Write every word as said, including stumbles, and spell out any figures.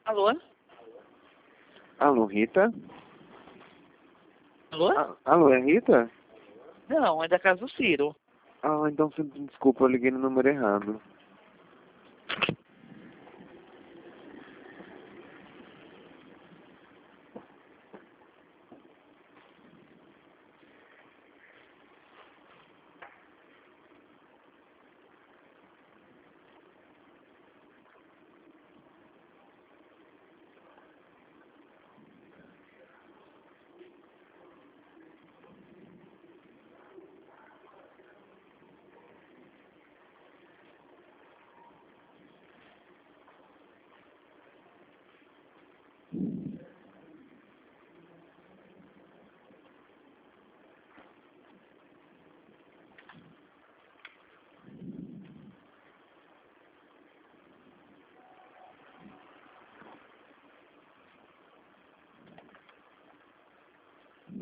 Alô? Alô, Rita? Alô? Ah, alô, é Rita? Não, é da casa do Ciro. Ah, então desculpa, eu liguei no número errado.